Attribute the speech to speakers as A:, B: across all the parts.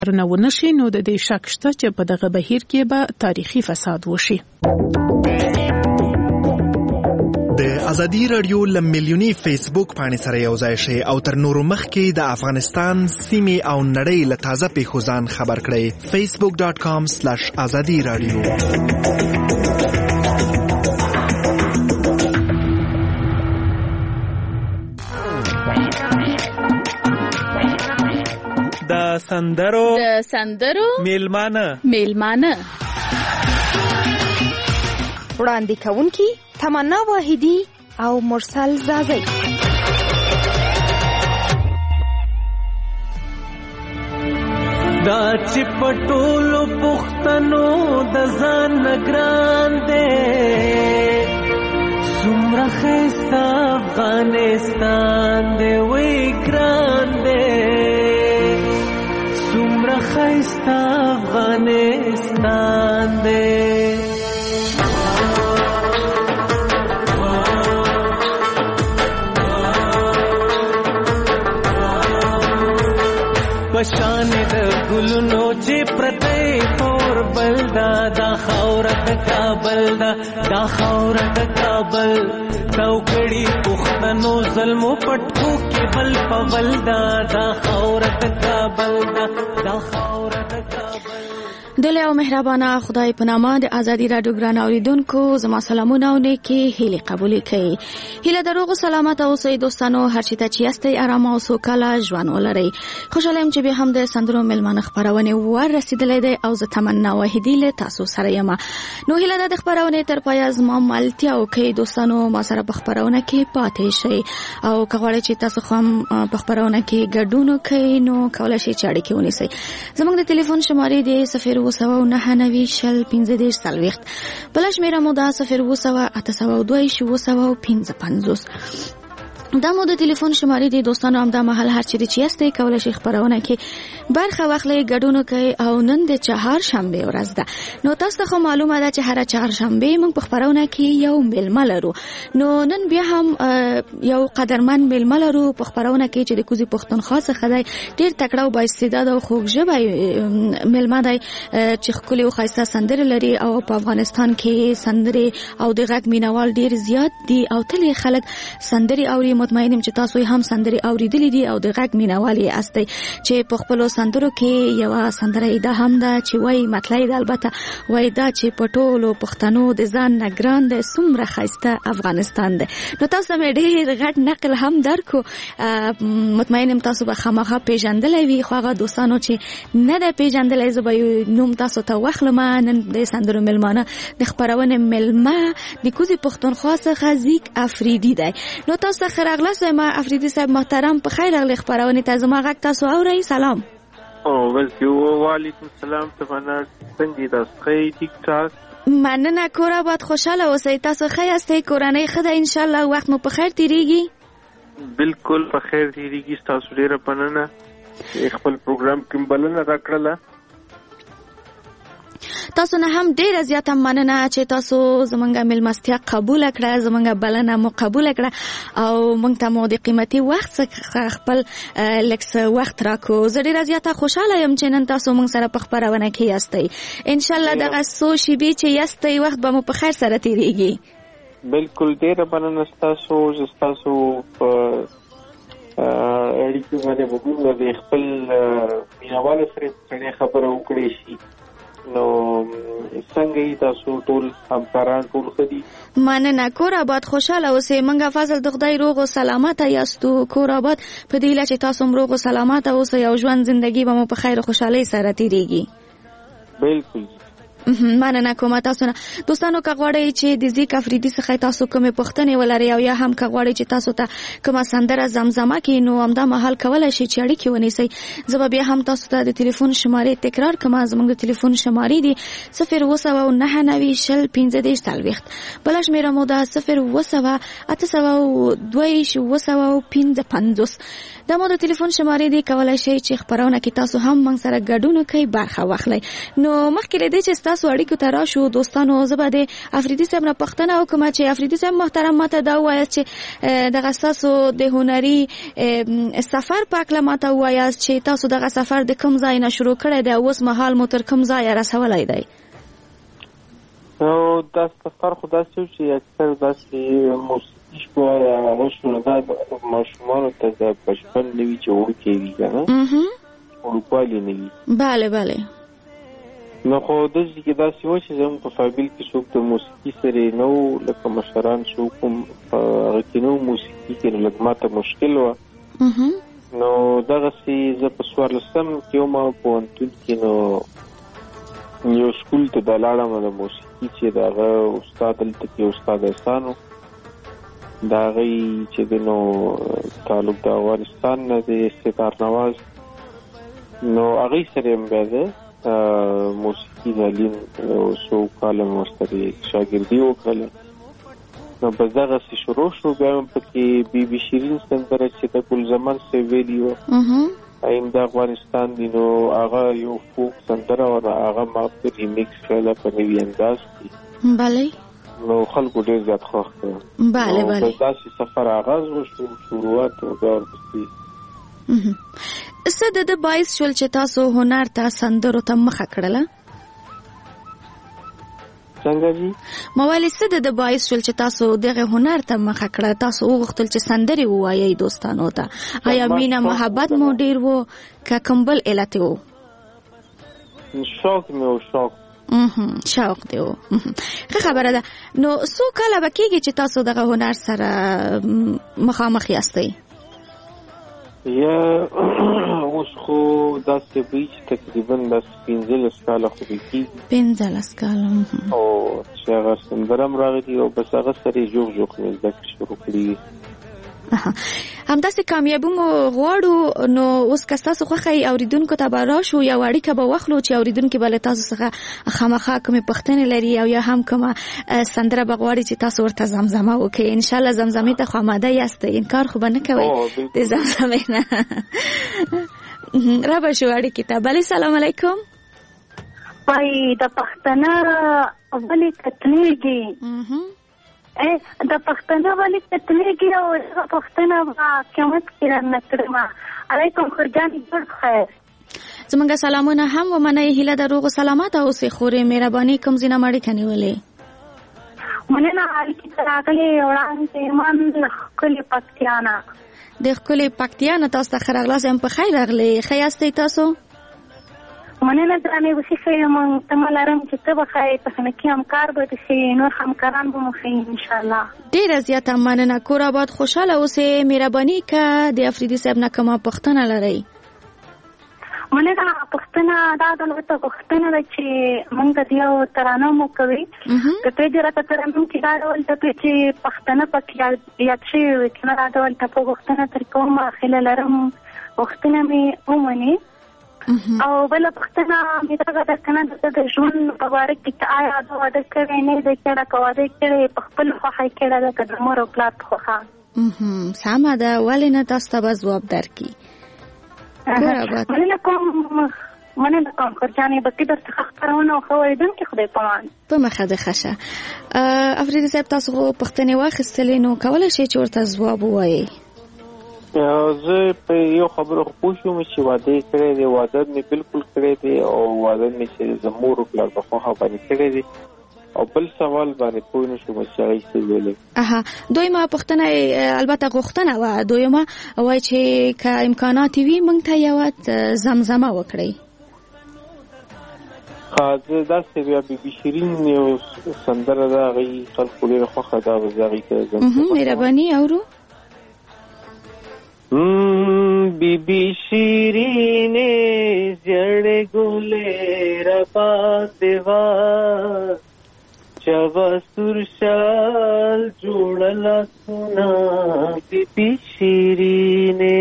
A: رونه ونشي نو د دې شک شته چې په دغه بهیر کې به تاریخي فساد وشي.
B: د ازادي رادیو لمیلیونی فیسبوک باندې سره یو ځای شي او تر نورو مخکې د افغانستان سیمې او نړۍ له تازه پیښو ځان خبر کړئ. facebook.com/azadi radio.
C: د سندرو
D: میلمانه
E: وړاندې کوونکي تمنا واحدی او مرسل زازی.
C: دا چې پټولو پښتنو د ځان نگران دے سمره خیستا افغانستان دے وی گران دے سمره خیستا افغانستان دے پشان د ګلونو چې پرته تور بلدا دا خاورت کابل دا خاورت کابل توګړي پښتنو ظلمو پټکو کې بل پول دا خاورت کابل دا خاورت کابل.
D: دل او مهربانه خدای په نامه د ازادي رادیو ګران اوریدونکو زما سلامونه او نیکی هیله قبول کړئ. هیله دروغ سلامت اوسئ دوستانو، هر چی ته چې یاستئ آرام او سوکاله ژوند ولرئ. خوشاله یم چې به هم د سندرو ملمنه خبرونه ور رسیدلې ده او زه تمنا واحدی له تاسو سره یم. نو هیله د خبرونه تر پای از ما ملتیا او کې دوستانو ما سره په خبرونه کې پاتې شئ او کغواړئ چې تاسو هم په خبرونه کې ګډون وکړئ نو کولای شئ چې اړیکه ونیسئ. زموږ د ټلیفون شمارې دی 0799015 بل شمیره مو ده 080280255. دا مو د ټلیفون شمارې دی دوستانو، هم دا محل هر چیرې چې یاستئ کولای شئ خبرونه کې برخه واخلئ، ګډون وکړئ. او نن د چهارشنبه ورځ ده، نو تاسو ته معلومه ده چې هر چهارشنبه موږ په خبرونه کې یو میلمه لرو. نو نن بیا هم یو قدرمن میلمه لرو په خبرونه کې چې د کوزي پښتونخوا څخه دی. ډیر تکړه او با استعداد او خوږ ژبه میلمه دی چې ښکلي او ښایسته سندرې لري او په افغانستان کې سندرې او د غږ مینوال ډیر زیات دي او تل خلک سندرې اوري. مطمئنم چې تاسو هم سندرې اوریدلې دي او د غږ مینوال یې استئ چې په خپل سندرو کې یو سندره ده هم ده چې وای مطلب ده، البته وای دا چې په ټولو پښتنو د ځان نگران ده څومره ښایسته افغانستان ده. نو تاسو مې ډېر غټ نقل هم درکو، مطمئنم تاسو به خامخا پیژندلې وي. خو هغه دوستانو چې نه ده پیژندلې زه به نوم تاسو ته واخلم. نن د سندرو ملمانه د خبرونه ملمه د کوزي پښتونخوا څخه زیک افریدي ده. نو تاسو راغلاست ما افریدی صاحب محترم، په خیر راغلی خبرونه ته زما غږ تاسو اورئ. سلام.
F: او وعلیکم السلام. تمنا څنګه تاسو ښه ټیک ټاک؟
D: مننه، کور آباد، خوشاله اوسئ. تاسو ښه یاستئ؟ کورنۍ ښه ده ان شاء الله؟ وخت مو په خیر تیریږي؟
F: بالکل په خیر تیریږي. تاسو ډیره مننه خپل پروګرام کې بلنه راکړله.
D: تاسو نه هم ډیره زیاته مننه چې تاسو زمونږ ملمستیا قبول کړه، زمونږ بلنه مو قبول کړه او موږ ته مو د قیمتي وخت څخه خپل لکس وخت راکو. زه ډیره زیاته خوشاله یم چې نن تاسو موږ سره په خبرونه کې یاستئ. ان شاء الله دغه څو شیبې چې یاستئ وخت به مو په خیر سره تیریږي.
F: بالکل ډیره مننه تاسو. تاسو په اړیکو باندې وګورئ د خپل مینوال سره خبرې وکړئ شي. نو څنګه تاسو ټول همکاران ټول خدي؟
D: مننه، کور آباد، خوشاله اوسئ. منګه فضل د خدای روغ او سلامت یاستو. کور آباد په دې لاره چې تاسو روغ او سلامت اوسئ او ژوند زندگی به مو په خیر او خوشحالي سره تیریږي.
F: بالکل
D: مننه کوم تاسو نه. دوستانو که غواړئ چې د زیک افریدي څخه تاسو کومه پوښتنه ولرئ او یا هم که غواړئ چې تاسو ته کومه سندره زمزمه کې نو همدا محل کولای شئ چې اړیکه ونیسئ. زه بیا هم تاسو ته د ټلیفون شمارې تکرار کوم. زموږ د ټلیفون شمارې دي 0799015 بل شمیره مو ده 080280255. دا مو د ټلیفون شمارې دی، کولای شئ چې خبرونه کې تاسو هم موږ سره ګډون وکړئ، برخه واخلئ. نو مخکې له دې چې ستاسو اړیکو ته راشو دوستانو. زه به د افریدي صاحب نه پوښتنه وکړم چې افریدي صاحب محترم ماته دا ووایاست چې دغه ستاسو د هنري سفر په هکله ماته ووایاست چې تاسو دغه سفر د کوم ځای نه شروع کړی دی او اوس مهال مو تر کوم ځایه رسولی دی؟
F: نو دا سفر خو داسې و چې اکثر داسې موسیقي شوه یا هغه شوه دا ماشومانو ته د بچپن نه وي چې وړوکی وي که نه وړوکوالي نه وي.
D: بله بله.
F: نو خو داسې کې داسې و چې زموږ په فابل کې څوک د موسیقي سره نه و لکه مشران څوک هم په هغه کې نه و موسیقي کې نو لږ ماته مشکل وه. نو دغسې زه په 14 کې وم پوهنتون کې نو یو سکول ته د لاړم د موسیقي چې د هغه استاد دلته کې استاد احسان و د هغې چې دی نو تعلق د افغانستان نه د استدار نواز نو هغې سره یم بیا دی موسیقي تعلیم څو کاله مې ورسره شاګردي وکړله. نو بس دغسې شروع شو. بیا هم پکې بي بي شیرین سندره چې د ګلزمن صاحب ویلي وه ایم د افغانستان دی نو هغه یو فوک سندره و هغه ما په ریمیکس کړله په نوي انداز کې.
D: بله.
F: نو خلکو ډېر زیات خوښ کړه.
D: بله بله.
F: بس داسې سفر آغاز وشو شروعات و بیا ورپسې
D: څه د ده باعث شول چې تاسو هنر ته سندرو ته مخه کړله؟
F: څنګه جی؟
D: ما ویلې څه د ده باعث شول چې تاسو دغه هنر ته مخه کړه؟ تاسو وغوښتل چې سندرې ووایئ دوستانو ته. آیا مینه محبت مو ډېر و که کوم بل علت و؟
F: شوق مې و.
D: شوق دی و. ښه خبره ده. نو څو کاله به کېږي چې تاسو دغه هنر سره مخامخ یاستئ؟
F: یا اوس خو داسې وایي چې تقریبا داسې 15 کاله خو به کېږي. 15 کاله. او چې هغه سندره هم راغلي او بس هغه سره یې جوغ جوغ مې زده کړې شروع کړي وي.
D: همداسې کامیابي مو غواړو. نو اوس که ستاسو خوښه یې اورېدونکو ته به راشو یو اړیکه به واخلو چې اورېدونکي به له تاسو څخه خامخا کومې پوښتنې لري او یا هم کومه سندره به غواړي چې تاسو ورته زمزمه وکړئ. انشاءالله زمزمې ته خو آماده یاستئ، انکار خو به نه کوئ د زمزمې نه. را به شو اړیکې ته. بلې سلام علیکم.
G: وایي د پښتنه ولې کتلېږي د پښتنه ولې کتلېږي او هغه پښتنه به قیامت کې رانه کړمه. علیکم خورجانې ډېر خیر.
D: زمونږ سلامونه هم ومنئ. هیله ده روغ سلامت اوسئ. خورې مهرباني کوم ځای نه مو اړیکه نیولې؟
G: مننه. اړیکې ته راغلې وړاندې ایمان د ښکلې پکتیا نه.
D: د ښکلې پکتیا نه تاسو ته ښه راغلاست. یم په خیر راغلې. ښه یاستئ تاسو؟
G: مننه ګرانې. اوسې ښه یم. تمه لرم چې ته به ښه یې، تخنیکي همکار به دې ښه یې، نور همکاران به مو ښه یې انشاءالله. ډېره
D: زیاته مننه. کور آباد خوشحاله اوسئ. مهرباني که د افریدي صاحب نه کومه پوښتنه لرئ؟
G: مننه. پوښتنه دا دلته پوښتنه ده چې موږ د یو ترانه مو کوي که ته دې راته ترانه کې دا ډول ټپې چې پښتانه پکې یاد شوي وي که نه دا ډول ټپه غوښتنه ترې کوم هیله لرم غوښتنه مې ومني. او بله پوښتنه مې دغه ده که نه د ژوند په باره کې چې آیا د واده کړی نه دی کړی که واده کړی په خپل خوښه یې کړی ده که د مور او پلار په خوښه؟
D: سمه ده. ولې نه تاسو ته به ځواب درکړي.
G: مننه کوم خورجانې. بقي درڅخه خپرونه او ښه اورېدونکي خدای پامان.
D: په مخه دې ښه شه. افریدي صاحب تاسو خو پوښتنې واخیستلې نو کولی شئ چې ورته ځواب ووایئ؟
F: زه په یو خبره خو پوه شوم چې واده یې کړی دی. واده مې بالکل کړی دی او واده مې چې د مور او پلار په خوښه باندې کړی دی. او بل سوال باندې پوه نه شوم چې هغه څه ویلې.
D: دویمه پوښتنه البته غوښتنه وه. دویمه وایي چې که امکانات وي موږ ته یوه زمزمه وکړئ.
F: زه داسې بیا بي بي شیرین یو سندره ده هغې خلکو ډېره خوښه ده. به زه هغې ته
D: مهرباني اورو.
C: بی بی شیرینې زړې ګلې راباندې وا چوا سور شال جوړلا سنا بی بی شیرینې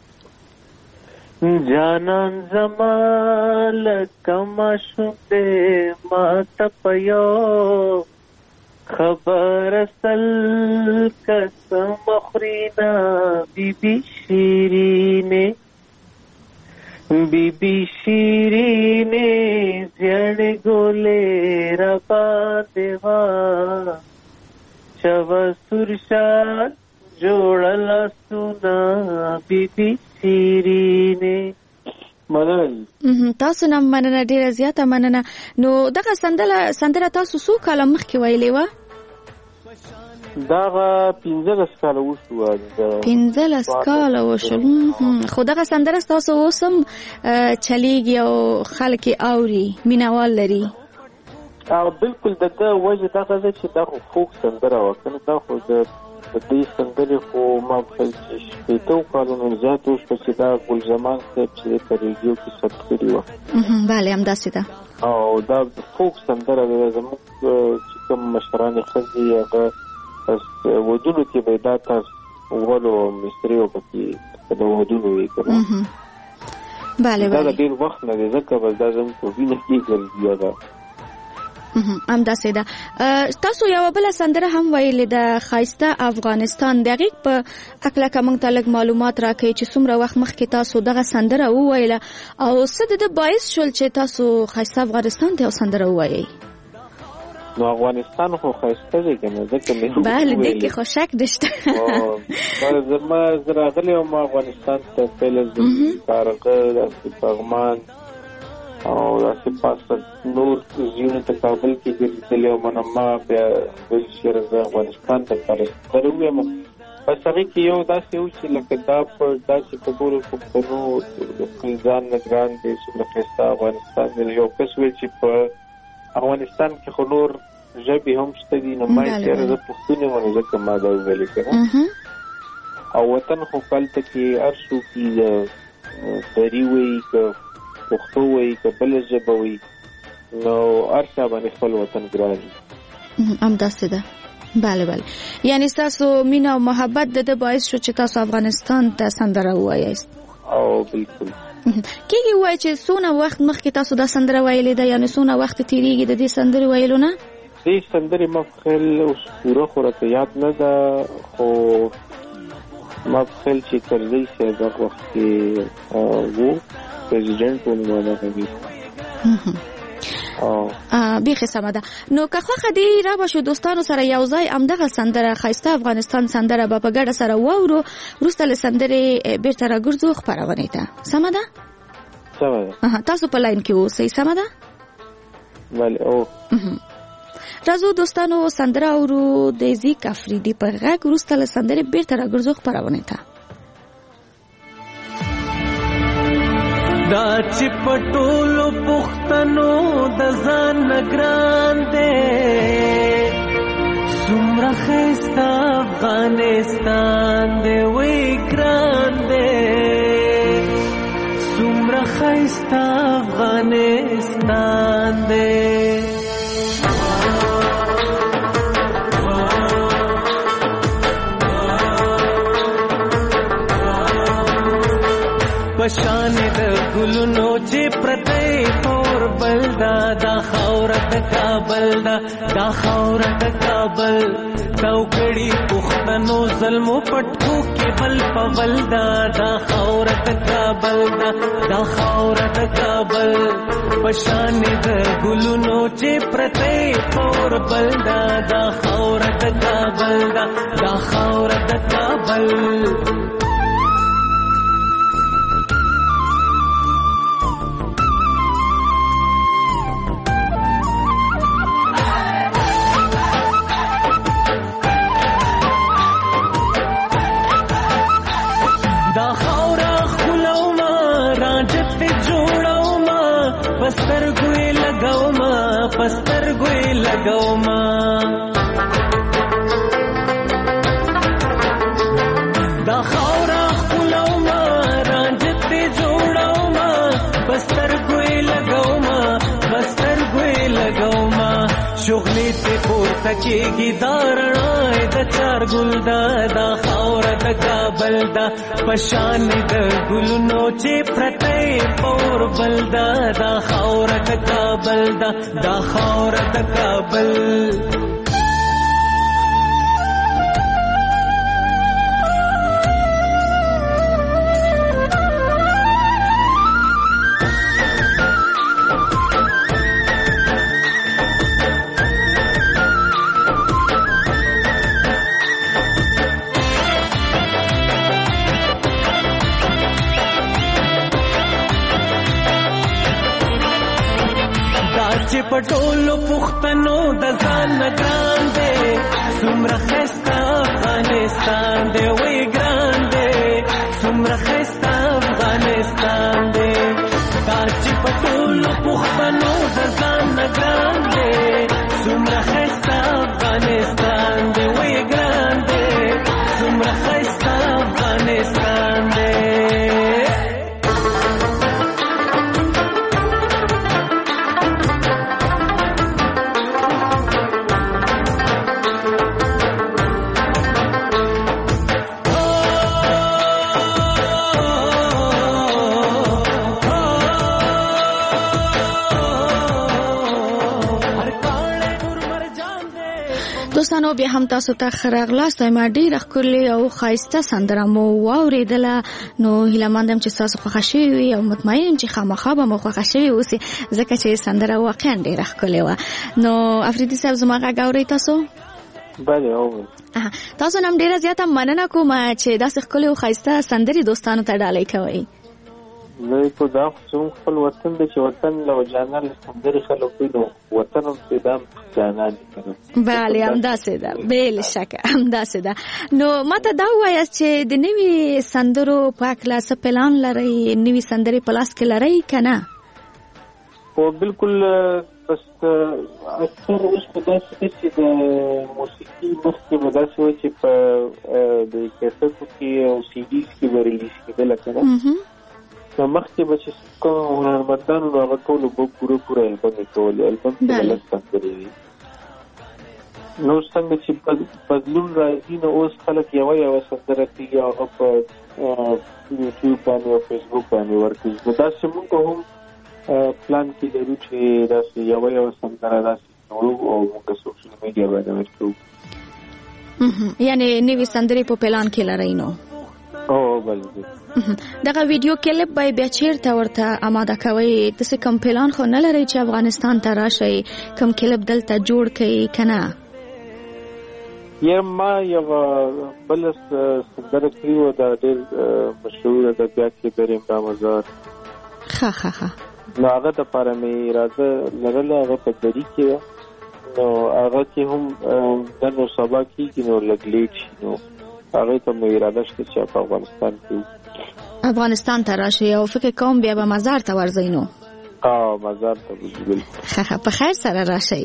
C: جانان زما لکما شوندې ما تپیو خبر اصل قسم مخرینا بی بی شیرینې بی بی شیرینې زړې ګلې
D: تاسو نه مننه، ډیره زیاته مننه. نو دغه سندره تاسو څو کاله مخکې ویلې وه؟
F: دغه 15 کاله وشو.
D: 15 کاله وشو. خو دغه سندره تاسو اوس هم چلیږي او خلک یې اوري، مینوال لري.
F: بالکل. دغه وجه دغه ده چې دا خو فوک سندره وه که نه، دا خو د دې سندرې خو ما فکر چې 80 کالونو زیات وشوه چې دا ګلزمان صاحب چې په ریډیو کې ثبت کړې وه.
D: بله همداسې ده.
F: او دا فوک سندره ده. زموږ چې کوم مشران ښځې هغه ودونو کې به دا تاسو ولو مستریو پکې د ودونو وي که نه.
D: بله
F: دا ډېر وخت نه دی ځکه بس دا زموږ په وینه کې ګرځي ده.
D: همداسې ده. تاسو یوه بله سندره هم ویلې ده، ښایسته افغانستان. د هغې په هکله که موږ ته لږ معلومات راکوئ چې څومره وخت مخکې تاسو دغه سندره وویله او څه د ده باعث شول چې تاسو ښایسته افغانستان ته یو سندره ووایئ؟
F: نو افغانستان خو ښایسته دی که نه، ځکه مې
D: بله دې کې خو شک نشته.
F: زه راغلی وم افغانستان ته پیله کارغه، داسې پغمان او داسې پاسه نور ځایونو ته کابل کې ګرځېدلی وم. ما بیا ویل چې زه افغانستان ته سندره ووایم. بس هغې کې یو داسې و چې لکه دا داسې په ټولو پښتنو خپل ځان نه ګران دی، څومره ښایسته افغانستان دی. یو کس ویل چې په افغانستان کې خو نور ژبې هم شته دي، نو ما یې چېرې زه پښتون یم نو ځکه ما دا وویلې که نه. او وطن خو هلته کې هر څوک دري وایي که پښتو وایي که بله ژبه وایي، نو هر چا باندې خپل وطن ګران وي.
D: همداسې ده. بله بله. یعنې ستاسو مینه او محبت د ده باعث شو چې تاسو افغانستان ته سندره ووایاست؟
F: او بالکل.
D: کېږي ووایي چې څونه وخت مخکې تاسو دا سندره ویلې ده، یعنې څونه وخت تېرېږي د دې سندرې ویلو نه؟
F: دې سندرې ما په خیال اوس پوره خو راته یاد نه ده، خو ما په خیال چې کرزی صاحب هغه وخت کې و پرزیډنټ و، نو دغه وي.
D: بیخي سمه ده. نو که خوښه دې رابه شو دوستانو سره یو ځای همدغه سندره ښایسته افغانستان سندره به په ګډه سره واورو، وروسته له سندرې بېرته راګرځو خپرونې ته. سمه ده؟
F: سمه ده.
D: تاسو په لاین کې اوسئ. سمه ده؟
F: بله. او
D: راځو دوستانو سندره اورو د زیک افریدي په غږ، وروسته له سندرې بېرته راګرځو خپرونې ته.
H: دا چې پټولو پښتنو د ځان نګران دی، څومره ښایسته افغانستان دی، وی ګران دی، څومره ښایسته افغانستان دی. پشان د ګلونو چې پرته پور بلدا، دا خاوره د کابل دا، دا خاوره د کابل. دا وګړي پښتنو ظلمو پټکو کې بل په بلدا، دا خاوره د کابل دا، دا خاوره د کابل. پشان د ګلونو چې پرته پور بلدا، دا خاوره د کابل دا، دا خاوره د کابل. پسترګوی لګوما دا خاورا خلوما رانجت جوړوما پسترګوی لګوما پسترګوی لګوما شغلې ته پورته کېږي دارڼای د چار ګل دا خاوره د کابل دا پشان د ګلونو چې پرته پور بل دا خاوره د کابل دا خاوره د کابل. چې پټولو پښتنو د ځان ګران دی څومره ښایسته افغانستان دی وی ګران دی څومره ښایسته افغانستان دی دا چې پټولو پښتنو د ځان ګران دی څومره ښایسته افغانستان دی وی ګران دی څومره ښایسته افغانستان دی
D: دوستانو بیا هم تاسو ته خراغلاست ما ډیره ښکلې او ښایسته سندره مو واورېدله نو هیله مندم چې تاسو خوښه شوې وي او مطمئن یم چې خامخا به مو خوښه شوې اوسي ځکه چې سندره واقعا ډیره ښکلې وه نو افریدي صاحب زما غږ اورئ تاسو
F: بله اورم
D: تاسو نن ډیره زیاته مننه کوم چې داسې ښکلې او ښایسته سندرې دوستانو ته ډالۍ کوئ
F: نو په دا خو خپل وطن دی چې وطن له جانان سندرې خلک کوي نو وطن هم چې دا جانان دی
D: بله همداسې ده بې شکه همداسې ده نو ماته دا ووایاست چې د نوي سندرو په هکله څه پلان لرئ نوي سندرې په لاس کې لرئ که نه
F: خو بالکل بس اکثر اوس په داسې دی چې د موسیقي مخکې به داسې وایي چې په د کیسټو کې او سی ډیز کې به ریلیز کېدله که نه نو مخکې به چې کوم هنرمندانو نو هغه ټولو به پوره البم یې کولې البم کې به لږ سندرې وي نو څنګه چې بدلون راځي نو اوس خلک یوه سندره کوي هغه په یوټیوب باندې او فیسبوک باندې ورکوي نو داسې موږ هم پلان کې لرو چې داسې یوه سندره داسې جوړو او موږ سوشل میډیا باندې ورکوو
D: یعنې نوي سندرې په پلان کې لرئ نو
F: بله
D: دغه ویډیو کلیپ به بیا چیرته ورته آماده کوئ داسې کوم پلان خو نه لرئ چې افغانستان ته راشئ کوم کلیپ دلته جوړ کړئ که نه
F: ما یوه بله سندره کړې وه دا ډېر مشهور ادبیات کې در امرا مزار
D: ښه
F: نو هغه دپاره مې اراده لرله هغه په دري کې وه نو هغه کې هم نن او سبا کېږي نو لږ لیټ شي نو هغه ته مې اراده شته چې په
D: افغانستان ته راشي او فکر کوم بیا به مزار ته ورځئ نو
F: مزار ته بالکل
D: په خیر سره راشئ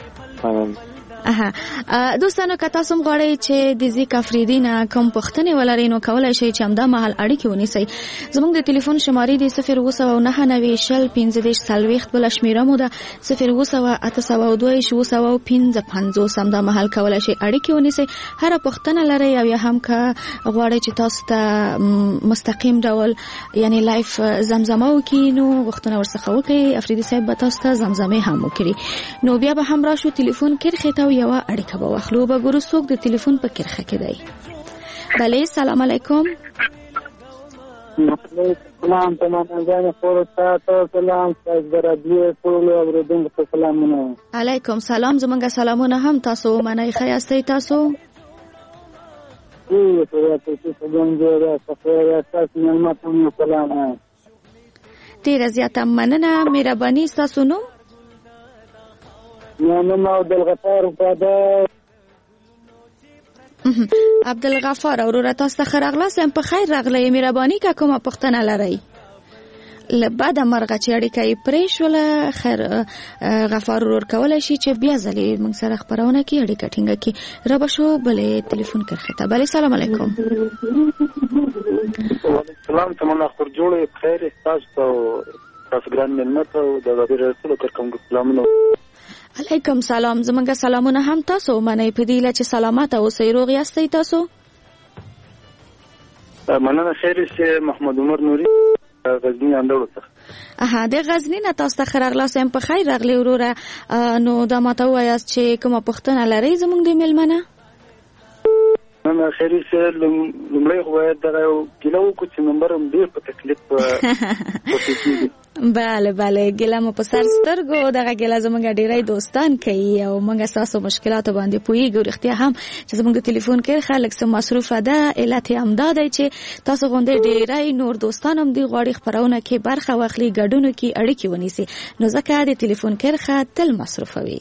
D: دوستانو که تاسو هم غواړئ چې د ذیک افریدي نه کوم پوښتنې ولرئ نو کولی شئ چې همدا مهال اړیکې ونیسئ زموږ د ټلیفون شمارې دی 02990 بله شمیره مو ده 02802 همدا مهال کولی شئ اړیکې ونیسئ هره پوښتنه لرئ او یا هم که غواړئ چې تاسو ته مستقیم ډول یعنی لایف زمزمه وکړي نو غوښتنه ورڅخه وکړئ افریدي صاحب به تاسو ته زمزمې هم وکړي نو بیا به هم راشو ټلیفون کرښې ته یوه اړیکه به واخلو به ګورو څوک د ټلیفون په کرښه کې دی بله سلام علیکم
C: سلام تمام فرصت سلام تاسو درابلی ټول اوریدونکو ته سلامونه
D: علیکم سلام زمونږ سلامونه هم تاسو منئ ښه یاستئ تاسو ډیره زیاته مننه مهرباني ستاسو نوم
C: نوم عبدالغفار
D: عبدالغفار وروره تاسو ته ښه راغلاست یم په خیر راغلی مهرباني که کومه پوښتنه لرئ له بده مرغه چې اړیکه یې پرېښوله خیر غفار ورور کولی شي چې بیا ځلې موږ سره خپرونه کې اړیکه ټینګه کړي رابه شو بلې ټلیفون کرښې ته بلې سلام علیکم
C: سلام تمنا خور جوړې بخیر تاسو ته تاسو ګران مېلمه ته د غبیر رسول کرکم سلامونه
D: علیکم سلام زمونږ سلامونه هم تاسو منئ په دې هیله چې سلامته اوسئ روغ یاستئ تاسو
C: مننه خیر چې محمد عمر نوري غزنی اندړو څخه
D: د غزنی نه تاسو ته ښه راغلاست یم په خیر راغلی وروره نو دا ماته ووایاست چې کومه پوښتنه لرئ زموږ د مېلمه نه
C: مننه خیري سره لمړی خو دغه ګیله وکړو چې نمبر هم ډېر په تکلیف وکړي.
D: بله ګیله مو په سر سترګو دغه ګیله زموږ ډېری دوستان کوي او موږ ستاسو مشکلاتو باندې پوهېږو. رښتیا هم چې زموږ د ټلیفون کې خلک څه مصروفه ده، علت یې همدا دی چې تاسو غوندې ډېری نور دوستان هم دې غواړي خپرونه کې برخه واخلي، ګډونو کې اړیکې ونیسي، نو ځکه د ټلیفون کرښه تل مصروفه وي.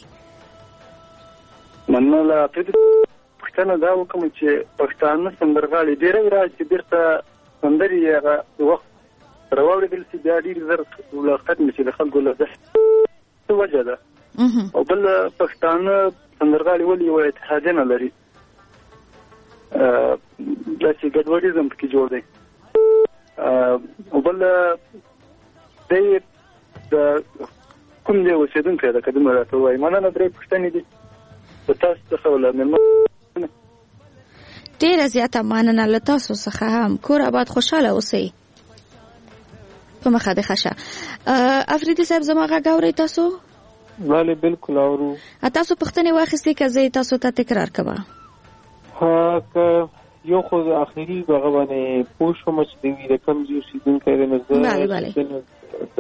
C: مننه له پښتنه دا وکړم چې پښتانه سندرغاړي ډېری راځي چې بېرته سندرې هغه وخت راوړېدل چې بیا ډېر زر له ختمې شي د خلکو له څه وجه ده. او بل پښتانه سندرغاړي ولې یوه اتحادیه نه لري، داسې ګډوډیزم پکې جوړ دی. او بل دی د کوم دی اوسېدونکی ده که دومره راته ووایي. مننه درې پوښتنې دي په تاسو څخه وله مېلمه.
D: ډېره زیاته مننه له تاسو څخه هم. کور آباد خوشحاله اوسئ. په مخه دې ښه شه. افریدي صاحب زما غږ اورئ تاسو؟
F: بله بالکل اورو.
D: تاسو پوښتنې واخیستې که زه تاسو ته تکرار کوم؟
F: که یو خو اخري هغه باندې پوه شوم چې دوی د کوم ځای اوسېدونکی دی. د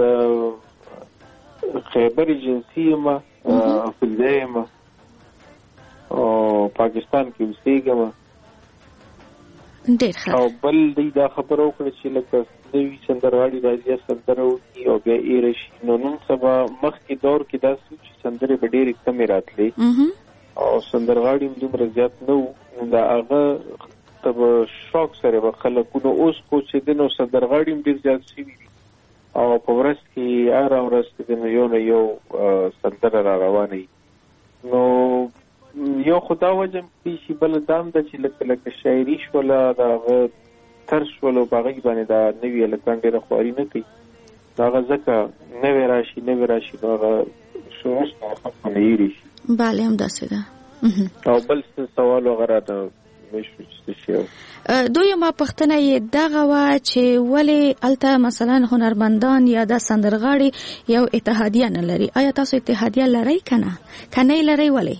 F: خیبر ایجنسي یم، فلزه یم او پاکستان کې اوسېږم.
D: ډېر ښه.
F: او بل دوی دا خبره وکړه چې لکه نوي سندرغاړي راځي سندره وکړي او بیا ایره شي. نو نن سبا مخکې دور کې داسې چې سندرې به ډېرې کمې راتلې او سندرغاړي هم دومره زیات نه وو. د هغه ته به شوق سره به خلکونه اوس خو چې دی نو سندرغاړي هم ډېر زیات شوي دي او په ورځ کې هره ورځ کې د یو نه یو سندره را روانه وي. نو یو خو دا وجه شي، بله دا هم ده چې لکه شاعري شوله د هغه تر شولو په هغې باندې دا نوي هلکان ډېره خواري نه کوي. د هغه ځکه نوی راشي نو هغه شعور څخه نه هېرې شي.
D: بله همداسې ده.
F: او بل سوال هغه راته مشو چې شي
D: دویمه پوښتنه یې دغه وه چې ولې هلته مثلا هنرمندان یا د سندرغاړي یو اتحادیه نه لري؟ آیا تاسو اتحادیه لرئ که نه؟ که نه یې لرئ ولې؟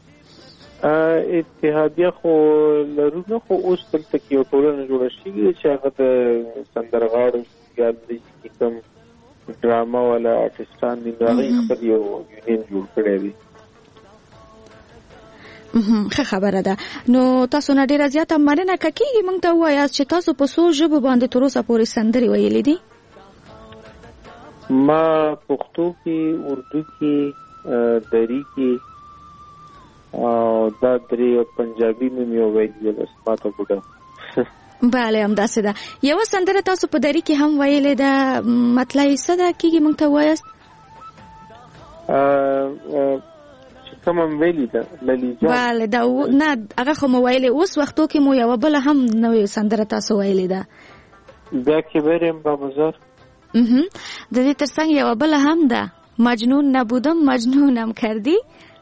F: اتحادیه خو لرو نه، خو اوس دلته کې یو ټولنه جوړه شوې ده چې هغه د سندرغاړو یا د کوم ډرامه والا آرټسټان دي نو هغوی خپل یو یونین جوړ کړی دی.
D: ښه خبره ده. نو تاسو نه ډېره زیاته مننه. که کېږي موږ ته ووایاست چې تاسو په څو ژبو باندې تر اوسه پورې سندرې ویلې دي؟
F: ما پښتو کې، اردو کې، دري کې او دا درې پنجابي مې یو ویلې ده، بس ماته بوډه.
D: بله همداسې ده. یوه سندره تاسو په دري کې هم ویلې ده، مطلع یې څه ده؟ کېږي موږ ته ووایاست.
F: کوم ویلې ده للیجان.
D: بله دا نه هغه خو مو ویلې. اوس وختو کې مو یوه بله هم نوې سندره تاسو ویلې ده.
F: بیا کې بریم بابزار.
D: د دې ترڅنګ یوه بله هم ده، مجنون نبودم مجنونم کردی.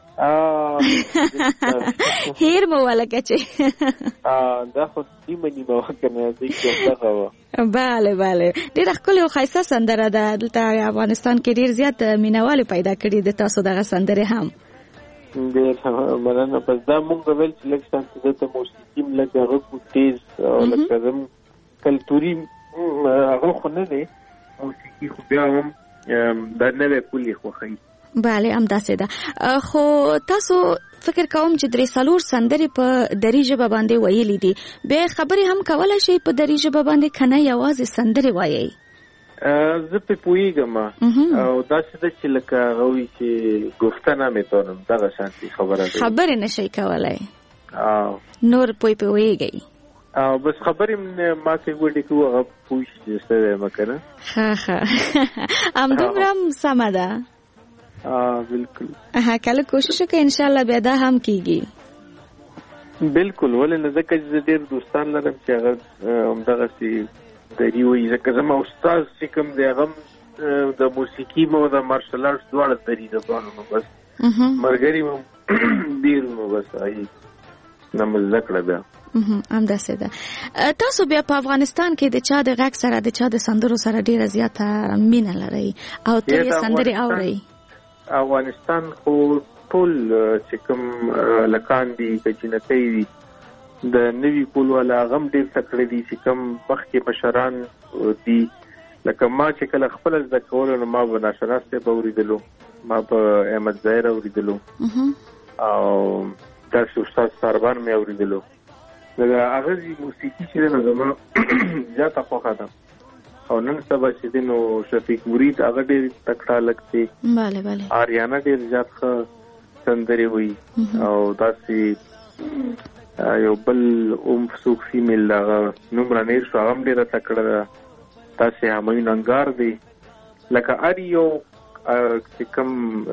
D: هیر مو ولکه چې
F: دا خو نیمه وکنه دغه وه.
D: بله ډېره ښکلې او ښایسته سندره ده. دلته افغانستان کې ډېر زیات مینهوالې پیدا کړي د تاسو دغه سندرې هم.
F: ډېر مننه. بس دا مونږ ویل چې لږ شانې دلته موسیقي هم لږ هغه خو تیز او لکه زموږ کلتوري هغه خو نه دی موسیقي، خو بیا هم دا نوی پول یې خوښوي.
D: بله همداسې ده. خو تاسو فکر کوم چې 3-4 سندرې په دري ژبه باندې ویلي دي، بیا خبرې هم کولی شئ په دري ژبه باندې که نه یوازې سندرې وایئ؟
F: زه پې پوهېږم او داسې ده چې لکه هغه وایي چې گفته نمیتونم، دغه شانتې خبره ده.
D: خبرې نشئ کولی، نور پوهېږئ
F: او بس خبرې ما کې ګوډې کوو هغه پوه شي چې څه ویم که نه.
D: ښه همدومره هم سمه ده.
F: بالکل.
D: کله کوشش وکړئ انشاءالله بیا دا هم کېږي.
F: بالکل. ولې نه ځکه چې زه ډېر دوستان لرم چې هغه همدغسې دري وایي، ځکه زما استاد چې کوم دی هغه د موسیقي مو د مارشل آرټس دواړه دري د دواړو نو بس ملګري مو ډېر نو بس هغې نه مو زده کړه بیا.
D: همداسې ده. تاسو بیا په افغانستان کې د چا د غږ سره د چا د سندرو سره ډېره زیاته مینه لرئ او تل یې سندرې اورئ؟
F: افغانستان خو ټول چې کوم لکان دي که جنکۍ دي د نوي پول والا غم ډېر تکړه دي چې کوم مخکې مشران دي لکه ما چې کله خپل زده کولو نو ما به ناشناس ته به اورېدلو ما به احمد ظاهر اورېدلو او داسې استاد ساربان مې اورېدلو د هغه موسیقي چې دی نو زما زیاته خوښه ده او نن سبا چې دی نو شفیق مرید هغه ډېر تکړه هلک دی آریانا ډېر زیات ښه سندرې وایي او داسې یو بل څوک فیمیل هغه نوم رانهیر شو هغه هم ډېره تکړه ده داسې همایون انګار دی لکه هر یو چې کوم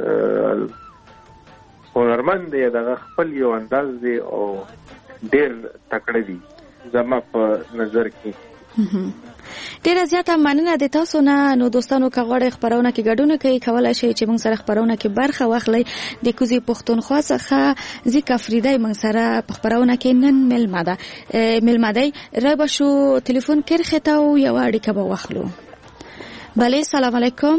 F: هنرمند دی دغه خپل یو انداز دی او ډېر تکړه دي زما په نظر کې.
D: ډیره زیاته مننه د تاسو نه. نو دوستانو که غواړئ خپرونه کې ګډون کوي کولای شئ چې موږ سره خپرونه کې برخه واخلئ. د کوزي پښتونخوا څخه ځکه افریدی موږ سره په خپرونه کې نن ملمه دی رابه شو تلیفون کرخه ته او یو اړیکه به واخلو. بله سلام علیکم.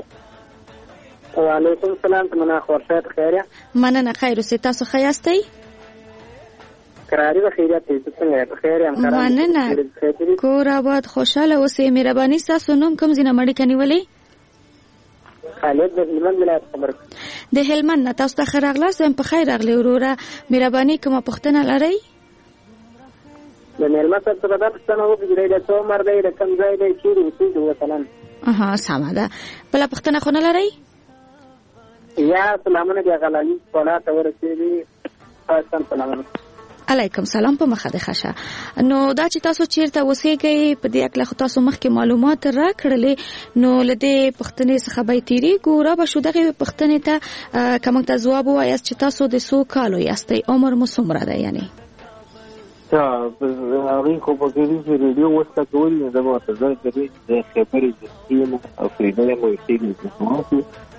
C: وعلیکم السلام. تمنا خورشید خیریه.
D: مننه خیر اوسئ. تاسو ښه یاستئ؟
C: کراری و خیریت دی. څنګه خیر یم؟
D: مننه. کور آباد خوشاله اوسئ. مهرباني ستاسو نوم کوم ځای نه اړیکه نیولې؟
C: خالد د هلمند ولایت خبر.
D: د هلمند نه تاسو ته ښه راغلاست. په خیر راغلی وروره. مهرباني کومه پوښتنه لرئ؟
C: د مېلمه صاحب څخه دا پوښتنه وکړئ د څو عمر دی، د کوم ځای دی، چیرې اوسېږي مثلا؟
D: سمه ده. بله پوښتنه خو نه لرئ؟
C: یا سلامونه دي غلالي سونا ته ورسېږي. سلامونه.
D: علیکم سلام. په مخه د خشه. نو دا چې تاسو چیرته اوسېږئ په دې اړه خو تاسو مخکې معلومات راکړلې نو له دې پوښتنې څخه به تېرېږو. رابه شو دغې پوښتنې ته که موږ ته ځواب ووایاست چې تاسو د څو کالو یاستئ، عمر مو څومره دی؟ یعنې
F: هغوی خو په کې ریډیو وسته کول نو زما ورته ځای کوي د خبرې جستي یم او فرېډه یم او اوسېږم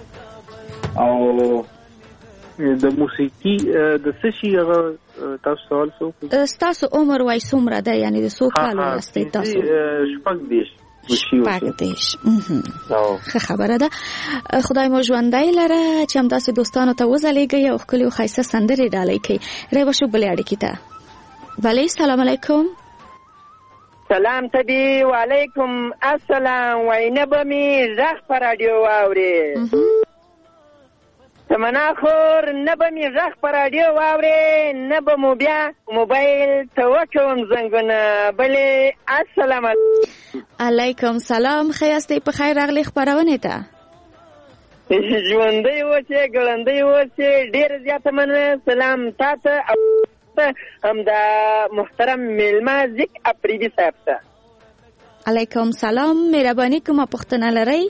F: او د موسیقي د څه شي هغه تاسو سوال څه
D: ستاسو عمر وای څومره دی؟ یعنې د څو کالو یاستئ تاسو؟
F: شپږ دېرش.
D: ښه خبره ده. خدای مو ژوندی لره چې همداسې دوستانو ته وځلیږئ او ښکلې او ښایسته سندرې ډالۍ کوئ. رابه شو بلې اړیکې ته. بله سلام علیکم.
I: سلام ته دی. وعلیکم السلام. وای نه به مې غږ په راډیو واورې. تمنا خور نه به مې غږ په راډیو واورې، نه به مو بیا موبایل ته وکوم زنګونه. بلې السلام
D: علیکم سلام. ښه یاستئ؟ په خیر راغلئ خپرونې ته.
I: ژوندی اوسئ، ګړندی اوسئ. ډېره زیاته مننه. سلام تا ته هم د محترم میلمه ذک افریدي صاحب ته.
D: علیکم سلام. مهرباني کومه پوښتنه لرئ؟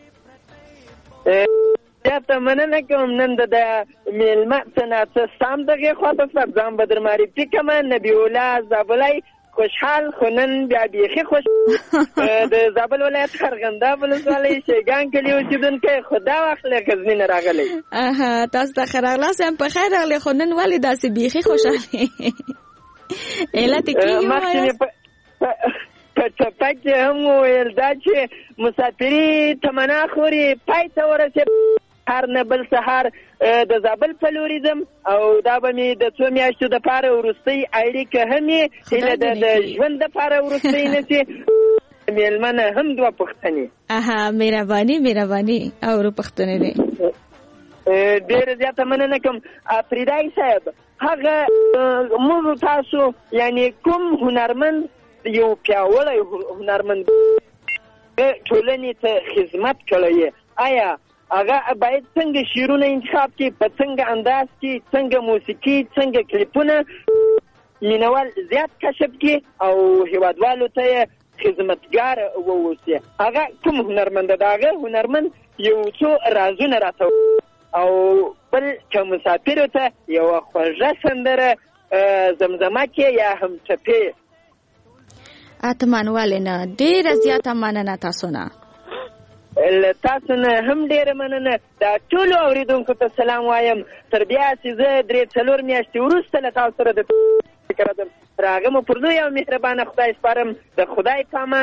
I: زیاته مننه کوم. نن د میلمه څه نه څه سام دغې خواته سر ځان به در معرفي کړمه. نبی الله زابلی خوشحال خو نن بیا بیخي خوش د زابل ولایت خرغنده ولسوالۍ شیګان کلي اوسېدونکی خو دا وخت له غزني نه راغلی.
D: تاسو ته ښه راغلاست. هم په خیر راغلی خو نن ولې داسې بیخي خوشحالې علت یې کېږي ووایاست؟
I: په څپه کې هم وویل دا چې مسافري تمنا خورې پای ته ورسېد هر نه بل سهار د زابل په لوري ځم او دا به مې د څو میاشتو دپاره وروستۍ اړیکه هم یې هیله ده د ژوند دپاره وروستۍ نه شي. مېلمه نه هم دوه پوښتنې.
D: مهرباني اورو پوښتنې دی.
I: ډېره زیاته مننه کوم. افریدی صاحب هغه موږ تاسو یعنې کوم هنرمند یو پیاوړی هنرمند ټولنې ته خدمت کړی، آیا هغه باید څنګه شعرونه انتخاب کړي، په څنګه انداز کې، څنګه موسیقي، څنګه کلیپونه مینوال زیات کشف کړي او هیوادوالو ته یې خدمتګار واوسي؟ هغه کوم هنرمند ده؟ هغه هنرمند یو څو رازونه راته او بل که مسافرو ته یوه خوږه سندره زمزمه کې یا هم ټپې.
D: اتمن ولې نه. ډېره زیاته مننه تاسو نه.
I: تاسو نه هم ډېره مننه. دا ټولو اورېدونکو ته سلام وایم. تر بیا چې زه 3-4 میاشتې وروسته له تاسو سره د فکر ادم راغم پر دوی او مهربانه خدای سپارم. د خدای په امان.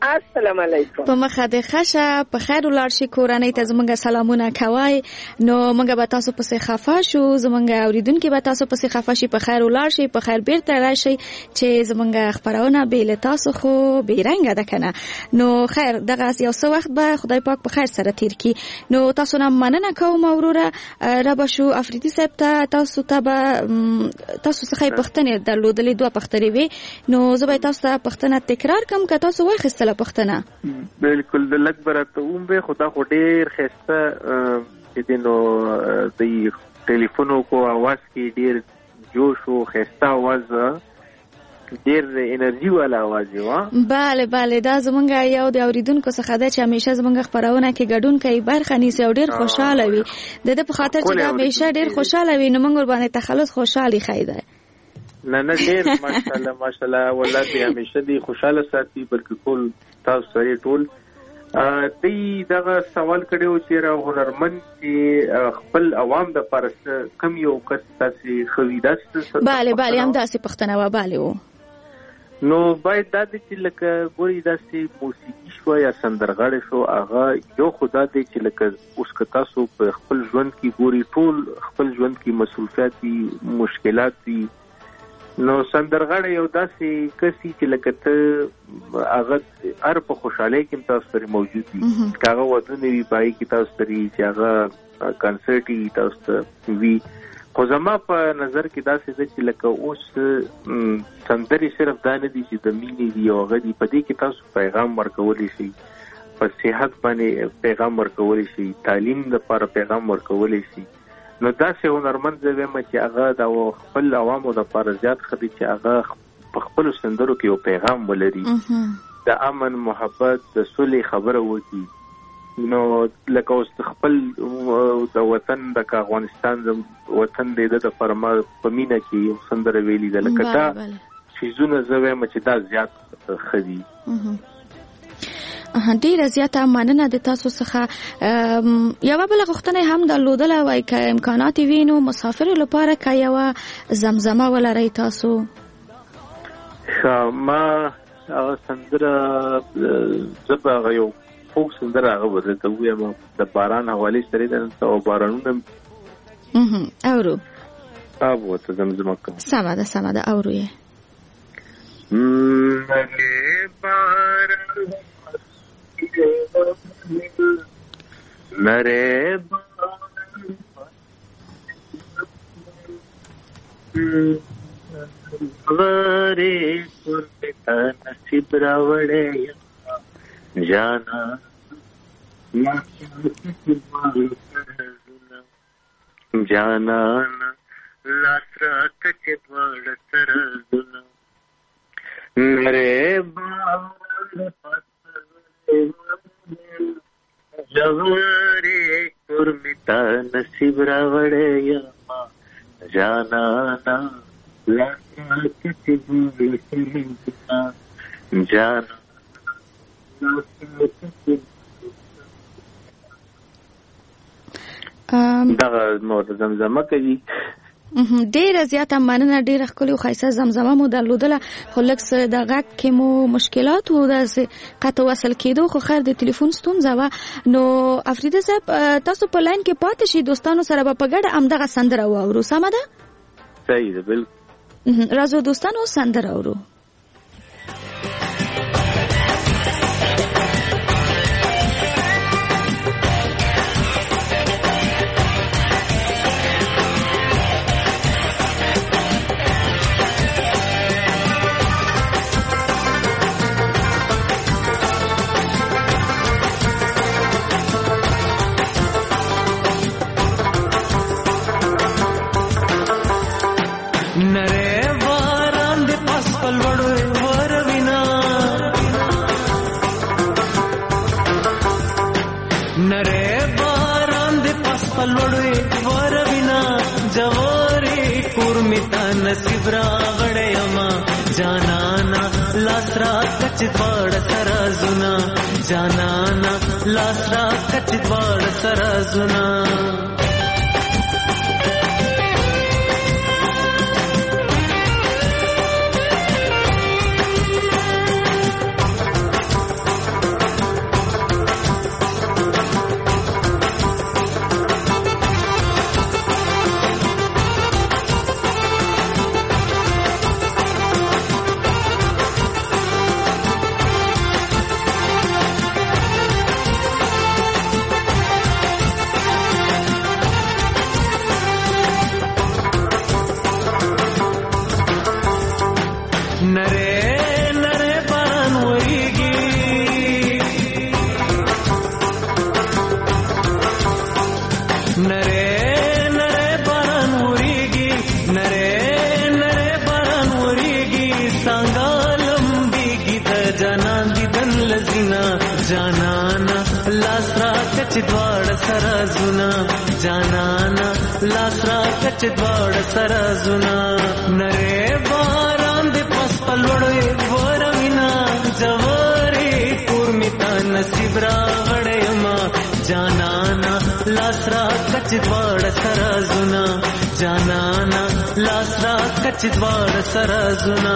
I: السلام علیکم.
D: په مخه د خشه په خیر ولاړ شي کورنۍ ته زمونږ سلامونه کوي. نو مونږ به تاسو پسې خفه شو، زمونږ اوریدونکي به تاسو پسې خفه شي. په خیر ولاړ شي، په خیر بیرته راشي چې زمونږ خبرونه به له تاسو خو بیرنګ ده کنه. نو خیر دغه یو څه وخت به خدای پاک په خیر سره تیر کی. نو تاسو نه مننه کوم وروره رب شو افریدي صاحب ته تاسو څخه پښتنې درلودلې دوه پښتنې وي. نو زه به تاسو ته پښتنه تکرار کوم که تاسو وای خستله پښتنه.
F: بالکل د لګ برته اوم به خدا خو ډیر خسته چې نو د ټلیفون کو आवाज کې ډیر جوش او خسته आवाज ډیر انرژي والا आवाज و.
D: bale دا زمونږ یو د اوریدونکو څخه ده چې همیشه زمونږ خبرونه کې ګډون کوي، برخه نیسي او ډیر خوشاله وي. د دې په خاطر چې دا همیشه ډیر خوشاله وي نو موږ باندې تخلص خوشالي خیده.
F: نه ډیر ماشاءالله والله دې همیشه دې خوشاله ساتي بلکې ټول تاسو سره ټول دې دغه سوال کړو چې را هنرمند چې خپل عوام د پرسته کم یو کس تاسو خویداست.
D: bale هم داسې پښتنه و bale و.
F: نو باید دا چې لکه ګوري داسې موسیقي شو یا سندرغاړی شو هغه یو خدا دی چې لکه اوس که تاسو په خپل ژوند کې ګوري ټول خپل ژوند کې مصروفیات دي مشکلات دي. نو سندرغاړی یو داسې کسي چې لکه ته هغه هر په خوشحالۍ کې تاسو سره موجود دي. که هغه ودونه وي پای کې تاسو سره چې هغه کنسرټ وي تاسو ته وي. خو زما په نظر کې داسې ده چې لکه اوس سندرې صرف دا نه دي چې د مینې دي او هغه دي، په دې کې تاسو پیغام ورکولی شي، په صحت باندې پیغام ورکولی شي، تعلیم لپاره پیغام ورکولی شي. نو داسې هنرمند زه وایم چې هغه د خپل عوامو لپاره زیات ښه دي چې هغه په خپلو سندرو کې یو پیغام ولري، د امن محبت د سولې خبره وکړي. نو لکه اوس خپل د وطن د افغانستان د وطن د فرما په مینا کې یو سندره ویلي ده لکه دا شیزونه زوی مچ دا زیات خدي.
D: ډیره زیاته مننه د تاسو څخه. یو بل غوښتنه هم درلودله وای که امکانات وینو مسافر لپاره که یو زمزمه ولرئ تاسو.
F: ما سندره زبا یو فوق سندره هغه ورته ویم د باران حواله سره د او بارانونه
D: اورو
F: ابو ته زمزمه کوم.
D: سمه ده اورو یې
F: نره غره پرتا نصیب راوړې جانا جانا لاسرا کچ بڑ سرزنا نرے بار جوارے کرمتا نصیب راوڑے یا جانا لاسرا کچ بڑ سرزنا جانا دغه مور زمزمه کوي.
D: ډیره زیاته مننه، ډیره ښکلې او ښایسته زمزمه مو درلودله. خو لږ څه د غږ کې مو مشکلات و، داسې قطع وصل کېدو، خو خیر د تلیفون ستونزه وه. نو افریده صاحب تاسو په لاین کې پاتې شئ، دوستانو سره به په ګډه همدغه سندره واورو. سمه ده؟
F: صحیح ده، بالکل.
D: راځو دوستانو سندره اورو.
H: نصیب راغړې یما جانانا لاسرا کچ پړ سرزنا جانانا لاسرا کچ پړ سرزنا نره نره باران وریږي نره نره باران وریږي څنګه لمبيږي د جانان دیدن لزینا جانانا لاس را کچ دواړه سره زونه جانانا لاس را کچ دواړه سره زونه نره باران د پس پلوړې ورمینا جوړې کور میتا نصیب را غړېما جانانا لاس را کچ دواړه سره زونه جانانا لاس را کچ دواړه سره زونه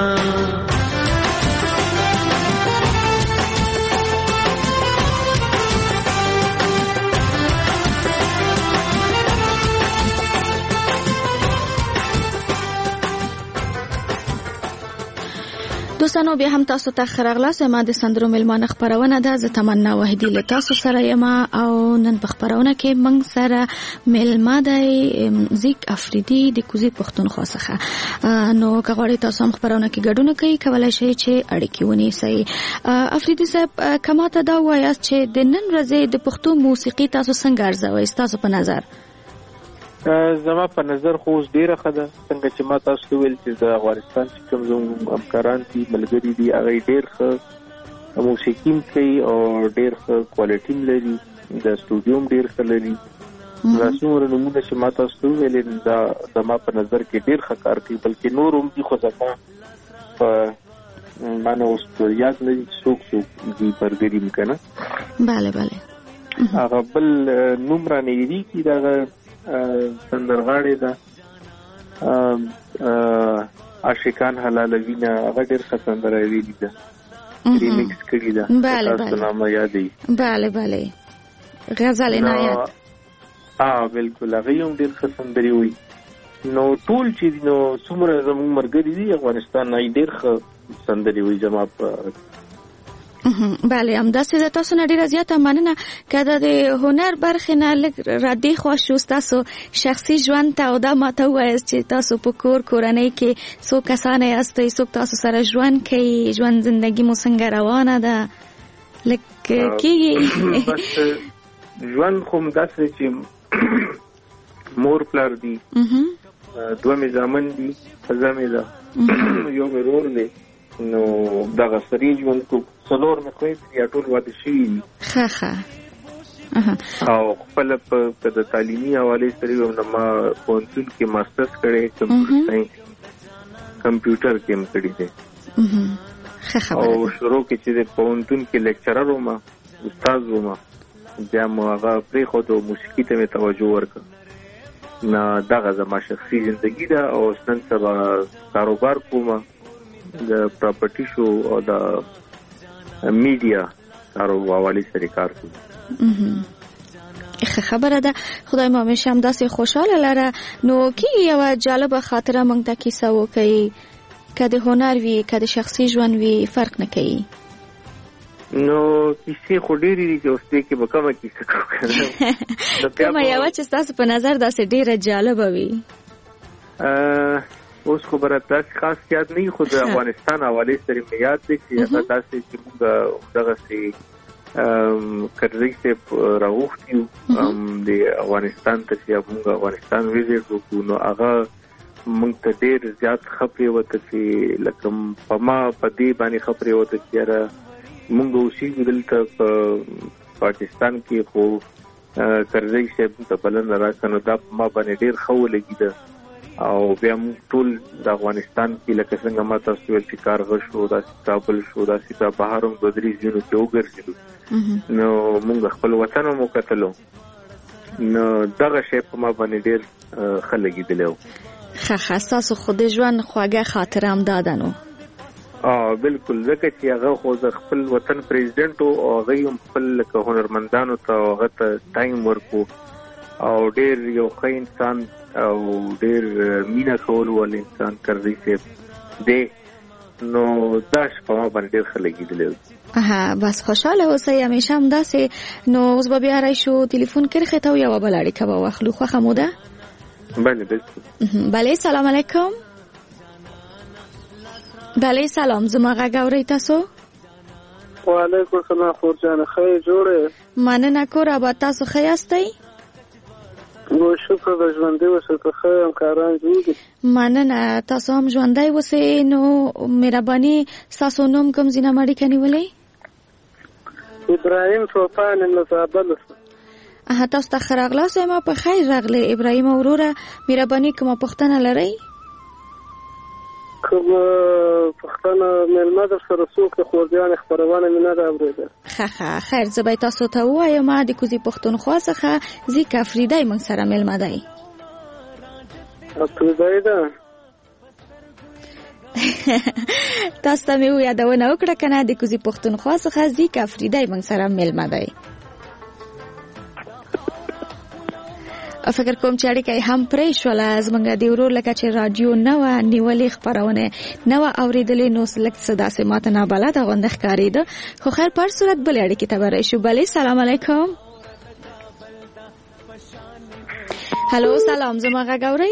D: دوستانو بیا هم تاسو ته خراغلاس ما د سندرو ملمانه خبرونه ده زه تمنا وحیدی له تاسو سره یم او نن په خبرونه کې موږ سره ملما دی زیک افریدی د کوزي پښتونخوا څخه نو کغړی تاسو هم خبرونه کې ګډون کوي کولای شئ چې اړیکې ونیسئ افریدی صاحب کماته دا وایاست چې د نن ورځې د پښتو موسیقي تاسو څنګه ارزوئ تاسو په نظر
F: زما په نظر خو اوس ډیره ښه ده څنګه چې ما تاسو ویل چې د افغانستان چې کوم زموږ همکاران دي ملګري دي هغه ډیر ښه موسیقي کوي او ډیر ښه کوالټي لري د سټوډیوم ډیر ښه لري دا څومره نمونه چې ما تاسو ویل دا زما په نظر کې ډیر ښه کار کوي بلکې نور هم دي خو زما په معنی اوس یاد نه دي څوک دي برګري مکنه
D: bale bale
F: هغه بل نوم را نېری کی دا سندرغاړي دا عاشقان حلالوینا هغه ډېر ښه سندره ویلي ده ریمیکس کړي ده تاسو نامه یادې
D: bale غزل عنایت
F: بالکل هغه هم ډېر ښه سندري وي نو ټول چې نو څومره زموږ مرګري دي افغانستان نه ډېر ښه سندري وي زما په
D: بله همداسې د تاسو نه ډېره زیاته مننه که د هنر برخې نه لږ را دې خوا شو ستاسو شخصي ژوند ته او دا ماته ووایاست چې تاسو په کورنۍ کې څو کسانه یاستئ څوک تاسو سره ژوند کوي ژوند زندګي مو څنګه روانه ده لږ کېږي
F: ژوند خو همداسې چې مور پلار دي دوه مې زامن دي ښځه مې ده یو مې ورور دی نو دغه سری ژوند کو څلور مې خویندې یا ټول واده شوي دي ښه او خپل په د تعلیمي حوالې سره یو ما پوهنتون کې ماسټرز کړی کمپیوټر کې هم کړی دی او شروع کې چې د پوهنتون کې لیکچرر وم استاد وم بیا مو هغه پرېښود او موسیقي ته مې توجه ورکړه نه دغه زما شخصي زندګي ده او نن سبا کاروبار کوم د پراپرټي شو او د میډیا کارو حواله سره کار کوي
D: خبره ده خدای مو همیشه هم داسې خوشاله لره نو کی یو جالب خاطره مونږ ته کیسه وکړي که د هنر وي که د شخصي ژوند وي فرق نه کوي
F: نو کیسې خو ډېرې دي چې اوس دې کې به کومه کیسه کوو
D: کومه یوه چې ستاسو په نظر داسې ډېره جالبه وي
F: اوس خو به داسې خاص یاد نه وي خو د افغانستان حوالې سره مې یاد دی چې هغه داسې چې موږ دغسې کرزي صاحب راغوښتي یو د افغانستان ته چې موږ افغانستان ویزټ وکړو نو هغه موږ ته ډېر زیات ښه پرېوته چې لکه په ما په دې باندې ښه پرېوته چې یاره موږ اوسېږو دلته په پاکستان کې خو کرزي صاحب ته بلنه راکړه نو دا په ما باندې ډېر ښه ولګېده او بیا موږ ټول د افغانستان کې لکه څنګه ما تاسو ویل چې کارغه شو داسې کابل شو داسې په بهر هم دوه درې ځایونو کې وګرځېدو نو موږ خپل وطن هم وکتلو نو دغه شی په ما باندې ډېر ښه لګېدلی و
D: ښه ستاسو خو د ژوند خوږه خاطره همدا ده نو
F: بالکل ځکه چې هغه خو د خپل وطن پریزیډنټ و او هغه هم خپل لکه هنرمندانو ته هغه ته ټایم ورکو او ډېر یو ښه انسان او ډېر مینه کول ول انسان کرزي صاحب دی نو دا شپه ما باندې ډېر ښه لګېدلی
D: بس خوشحاله اوسئ همیشه همداسې نو اوس به بیا راشو تلیفون کرښې ته یوه بله اړیکه به واخلو خوښه مو ده
F: بله بالکل
D: بله سلام علیکم بله سلام زما غږ اورئ تاسو
C: وعلیکم السلام خور جانه ښه یې جوړه
D: مننه کور آباد تاسو ښه یاستئ
C: شکر د ژوندۍ اوسئ که ښه همکاران جوړ دي.
D: مننه، تاسو هم ژوندی اوسئ. نو مهرباني ستاسو نوم کوم ځای نه اړیکه نیولې؟
C: ابراهیم توپان له زابل.
D: تاسو ته ښه راغلاست. ما په خیر راغلی ابراهیم وروره. مهرباني کومه پوښتنه لرئ؟
C: کومه پوښتنه مېلمه در سره څوک د خورجانې خپرونه مې نه ده اورېده.
D: ښه خیر، زه به تاسو ته ووایم. د کوزي پښتونخوا څخه ځیک افریدی موږ سره مېلمه دی.
C: افریدی ده؟
D: تاسو ته مې یادونه وکړه که نه؟ د کوزي پښتونخوا څخه ځیک افریدی موږ سره مېلمه دی. فکر کوم چې اړیکه هم پرې شوله. زمونږ د ورور لکه چې رادیو نه وه نیولې، خپرونه نه وه اورېدلې، نو لږ څه داسې ماته نابلده غوندې ښکارېده. خو خیر په هر صورت بلې اړیکې ته به راشو. بلې، سلام علیکم. هلو، سلام، زما غږ اورئ؟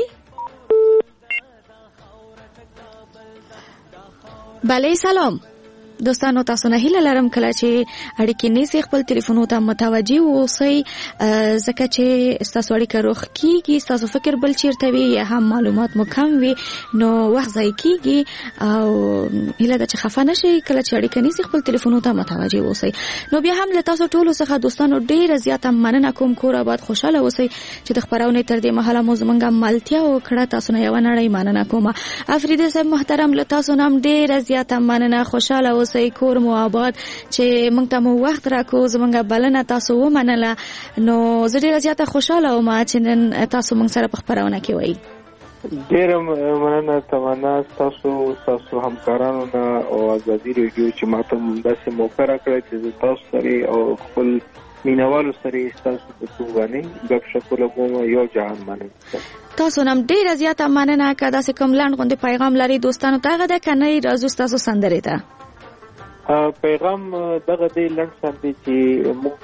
D: بلې، سلام دوستانو. تاسو نه هیله لرم کله چې اړیکې نیسئ خپل تلیفونو ته متوجه اوسئ، ځکه چې ستاسو اړیکه روغ کیږي، ستاسو فکر بل چیرته وي یا هم معلومات مو کم وي، نو وخت ضایع کیږي. او هیله ده چې خفه نشئ کله چې اړیکه نیسئ خپل تلیفونو ته متوجه اوسئ. نو بیا هم له تاسو ټولو څخه دوستانو ډیره زیاته مننه کوم. کور آباد، خوشاله اوسئ. چې د خپرونې تر دې مهاله مو زمونږ ملتیا وکړه. تاسو نه یوه نړۍ مننه کوم. افریدی صاحب محترم، له تاسو نه هم ډیره زیاته مننه. خوشاله اوسئ، کور مو آباد. چې موږ ته مو وخت راکو، زمونږ بلنه تاسو ومنله. نو زه ډیره زیاته خوشاله وم چې نن تاسو موږ سره په خپرونه کې وئ.
F: ډیره مننه تمنا ستاسو همکارانو نه او ازادي راډیو چې ماته داسې موقع راکړه چې زه تاسو سره او خپل مینوالو سره ستاسو په توګه ګپ شپ وکړم. یو جهان مننه.
D: تاسو نم ډیره زیاته مننه. که داسې کوم لنډ غوندې پیغام لري دوستانو ته، هغه ده که نه راځو ستاسو سندرې ته.
F: پیغام دغه دی لنډ سندې چې موږ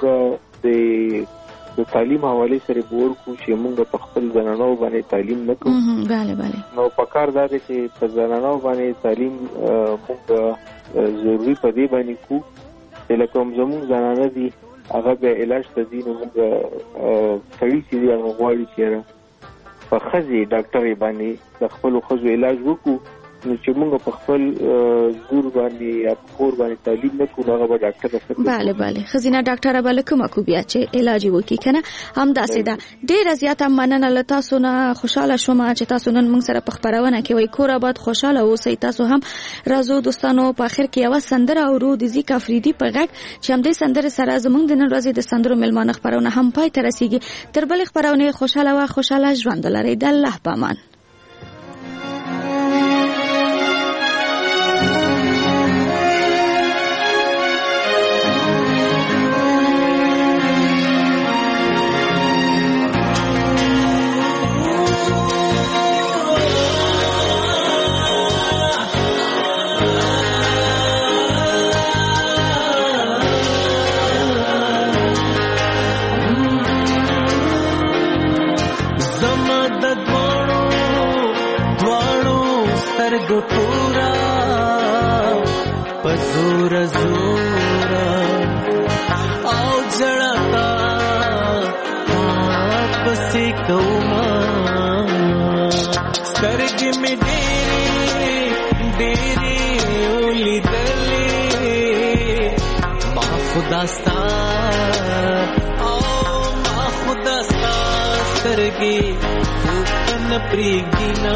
F: د تعلیم حواله سره ورکو چې موږ په خپل زنانو باندې تعلیم نکوو. نو پکار دا دی چې په زنانو باندې تعلیم موږ ضروري په دې باندې کو چې لکه زموږ زنانه دي هغه به علاج ته دي، نو موږ سړي چې دي هغه غواړي چې په ښځې ډاکټرې باندې د خپلو ښځو علاج وکړو. نو چې موږ په خپل زور باندې یا په کور باندې تعلیم نه کوو، هغه به ډاکټر سره
D: بله ښځینه ډاکټره به له کومه کو بیا چې علاج یې وکړي که نه؟ همداسې ده. ډېره زیاته مننه له تاسو نه. خوشحاله شوم چې تاسو نن موږ سره په خپرونه کې وئ. کور آباد، خوشحاله اوسئ. تاسو هم راځو دوستانو، په آخر کې یوه سندره اورو د ځیک افریدي په غږ، چې همدې سندرې سره زموږ د نن ورځې د سندرو میلمانه خپرونه هم پای ته رسیږي. تر بلې خپرونې خوشحاله وه، خوشحاله ژوند ولرئ. د الله په امان.
H: پورا پزور زورا او جڑتا پسی کوما سترګ می ډېری اولی دلی ما خدا ستا سترګې نه پرېږدي نه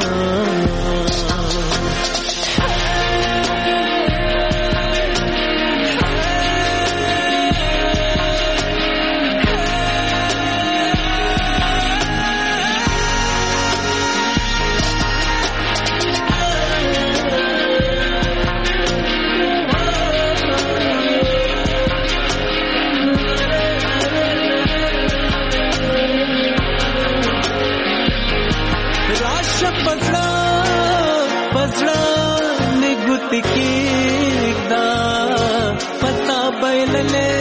H: کېږدا پتا بایللې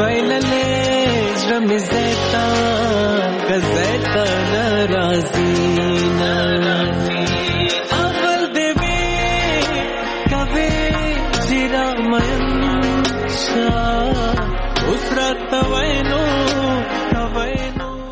H: زړه مې زیتا که زیتا ناراضي